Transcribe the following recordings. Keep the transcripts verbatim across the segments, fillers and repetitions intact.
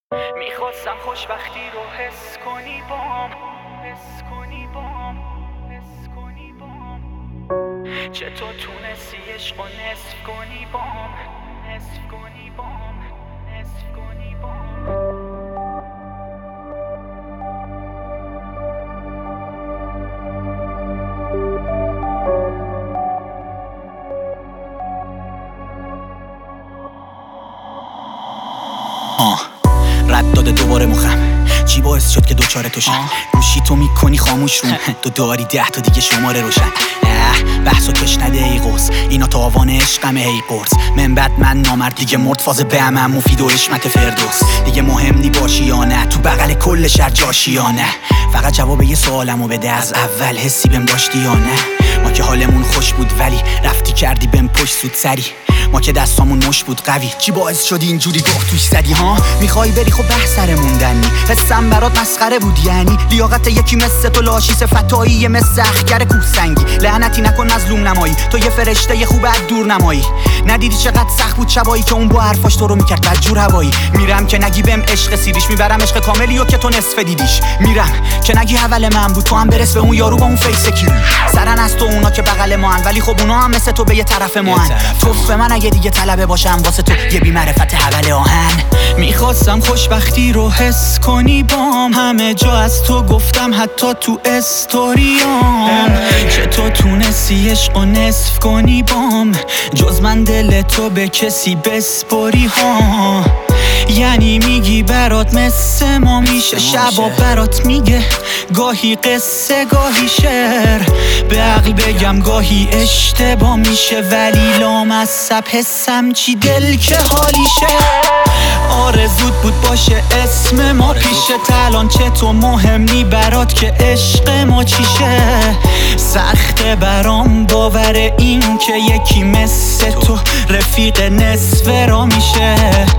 میخواستم خوشبختی رو حس کنی بام، حس کنی بام، حس کنی بام. چطور تونستی عشق و نصف کنی بام، نصف کنی بام، نصف کنی بام. آه رد داده دوباره مخم، چی باعث شد که دوچاره توشم؟ گوشی تو میکنی خاموش روم، تو داری ده تا دیگه شماره روشن. اه بحثو کش نده ای قرص، اینا تاوان عشقمه هی قرص. من بعد من نامرد دیگه مرد، فاز بهمن مفید و حشمت فردوس. دیگه مهم نی باشی یا نه، تو بغل کل شهر جاشی یا نه. فقط جواب یه سوالمو بده، از اول حسی بهم داشتی یا نه؟ ما که حالمون خوش بود ولی رفتی کردی بهم پشت سود سری. ما که دستامون مش بود قوی، چی باعث شد اینجوری گاه توش زدی ها؟ میخوای بری خب بحث سر موندنی، حسم برات مسخره بود یعنی؟ لیاقت یکی مثل تو لاشی، صفتایی مثل اخگر کوهسنگی. لعنتی نکن مظلوم نمایی، تو یه فرشته خوب از دور نمایی. ندیدی چقدر سخت بود شبایی که اون با حرفاش تو رو میکرد بدجور هوایی. میرم که نگی بهم عشق سیریش، میبرم عشق کاملی و که تو نصف دیدیش. میرم که نگی اول من بود، تو هم برس به اون یارو با اون فیس کیری. سرن از تو اونا که بغل ما هن، ولی خب اونا هم مثل تو به یه طرف ما هن. توف من اگه دیگه طلبه باشم واسه تو یه بی معرفت حول آهن. میخواستم خوشبختی رو حس کنی بام، همه جا از تو گفتم حتی تو استوریام. چطور تونستی عشق و نصف کنی بام، جز من دل تو به کسی بسپری ها؟ یعنی میگی برات مثل ما میشه، شبا برات میگه گاهی قصه گاهی شعر. به عقل بگم گاهی اشتباه میشه، ولی لامصب حسم چی دل که حالیشه. آرزوت بود باشه اسم ما پیشه، الان چطور مهم نی برات که عشق ما چیشه؟ سخته برام باور این که یکی مثل تو رفیق نصف را میشه.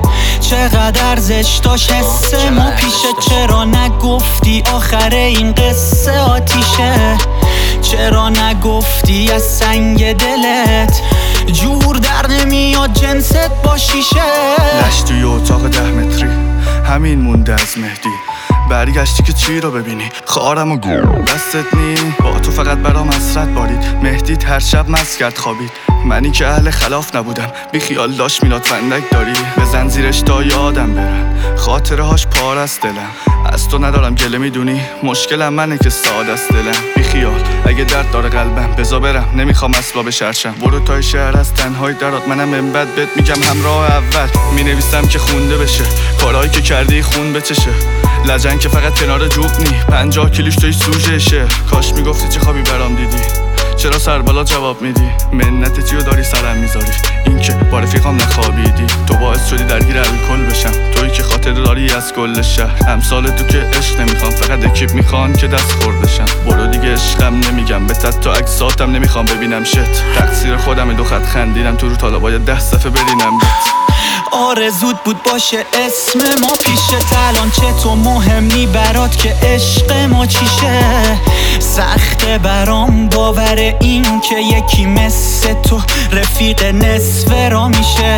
چقدر ارزش داشت حس ما پیشه، چرا نگفتی آخر این قصه آتیشه؟ چرا نگفتی از سنگ دلت جور در نمیاد جنست با شیشه؟ لش توی اتاق ده متری همین مونده از مهدی، برگشتی که چی رو ببینی؟ خارم و گو دستت نی، با تو فقط برام حسرت بارید. مهدی هر شب مست کرد خوابید، منی که اهل خلاف نبودم بی خیال داشت میلاد فندک داری. بزن زیرش تا یادم برن خاطره هاش پار از دلم. از تو ندارم گله میدونی، مشکلم منه که ساده است دلم. بی خیال اگه درد داره قلبم بزا برم، نمیخوام اسباب شرشم. برو تای شهر از تنهای درات، منم من بد بهت میگم همراه اول. مینویسم که خونده بشه کارهایی که کردی خون بچشه. لجن که فقط کنار جوب نی، پنجاه کیلوش توی سوژه شعر. کاش میگفتی چه خوابی برام دیدی، چرا سر بالا جواب میدی؟ منت چیو داری سرم میذاری، این که با رفیقام نخوابیدی. تو باعث شدی درگیر الکل بشم، تویی که خاطر داری از کل شهر. امثال تو که عشق نمیخوام، فقط اکیپ میخوان که دست خوردشم. برو دیگه عشقم نمیگم بهت، تا عکساتم نمیخوام ببینم. شت تقصیر خودم، دو خط خندیدم تو رو، تا باید ده صفحه برینم بت. آرزوت بود باشه اسم ما پیشه، الان چطور مهم نی برات که عشق ما چیشه؟ سخته برام باور این که یکی مثل تو رفیق نصف را میشه.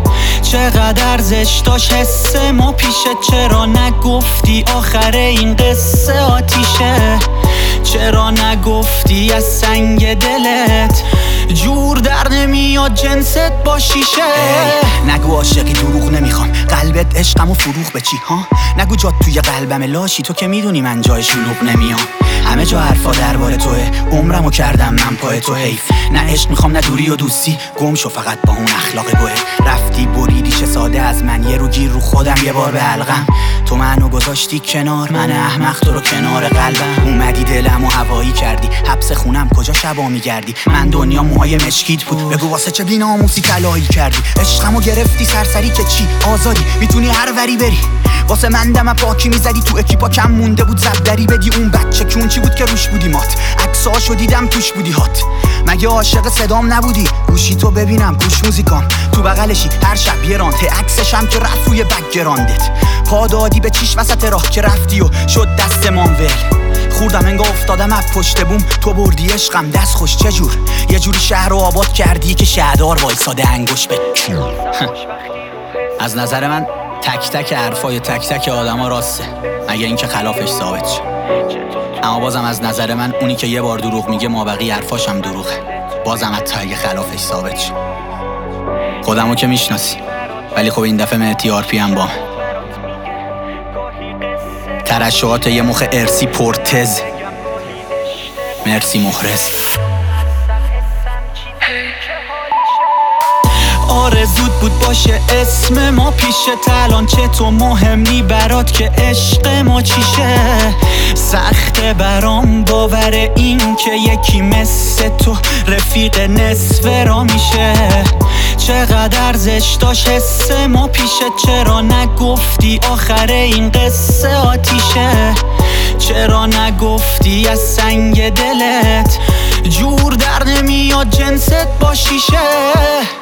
چقدر ارزش داشت حس ما پیشه، چرا نگفتی آخر این قصه آتیشه؟ چرا نگفتی از سنگ دلت جور در نمیاد جنست با شیشه؟ نگو عاشقی دروغ نمیخوام، قلبت عشقمو فروغ به چی ها؟ نگو جات توی قلبم لاشی، تو که میدونی من جای شلوغ نمیام. همه جا حرفا درباره توه، عمرمو کردم من پای تو. حیف نه عشق میخوام نه دوری و دوستی، گم شو فقط با اون اخلاق گوه. رفتی بریدی چه ساده از من، یه رو گیر رو خودم یه بار به حلقم. تو منو گذاشتی کنار، من احمق تو رو کنار قلبم. اومدی دلمو هوایی کردی، حبس خونم کجا شبا میگردی؟ من دنیا موهای مشکیت بود، بگو واسه چه بی‌ناموسی طلایی کردی؟ عشقمو گرفتی سرسری که چی؟ آزادی میتونی هر وری بری، واسه من دم پاکی میزدی. تو اکیپا کم مونده بود زبدری بدی. اون بچه کون چی بود که روش بودی مات؟ عکساشو دیدم توش بودی هات. مگه عاشق صدام نبودی؟ گوشی تو ببینم گوش موزیکام، تو بغلشی هر شب یه رانت. عکسشم که رفت روی بک‌گراندت، پا دادی به چیش وسط راه که رفتی و شد دست مانول. خوردم انگار افتادم از پشت بوم، تو بردی عشقم دست خوش. چجور یه جوری شهر رو آباد کردی که شهردار وایساده انگوش به. از نظر من تک تک حرفای تک تک آدم ها راسته، مگه اینکه خلافش ثابت شه. اما بازم از نظر من اونی که یه بار دروغ میگه مابقی حرفاش هم دروغه، بازم حتی اگه خلافش ثابت شه. خودمو که میشناسی، ولی خب این دفعه مهدی آر پی هم بامه. ترشحات یه مخ ارسی پرتز، مرسی محرز. آرزود بود باشه اسم ما پیشت، الان چه تو مهم نی برات که عشق ما چیشه. سخته برام باور این که یکی مثل تو رفیق نصف را میشه. چقدر ارزش داشت حس ما پیشت، چرا نگفتی آخر این قصه آتیشه. چرا نگفتی از سنگ دلت جور در نمیاد جنست با شیشه.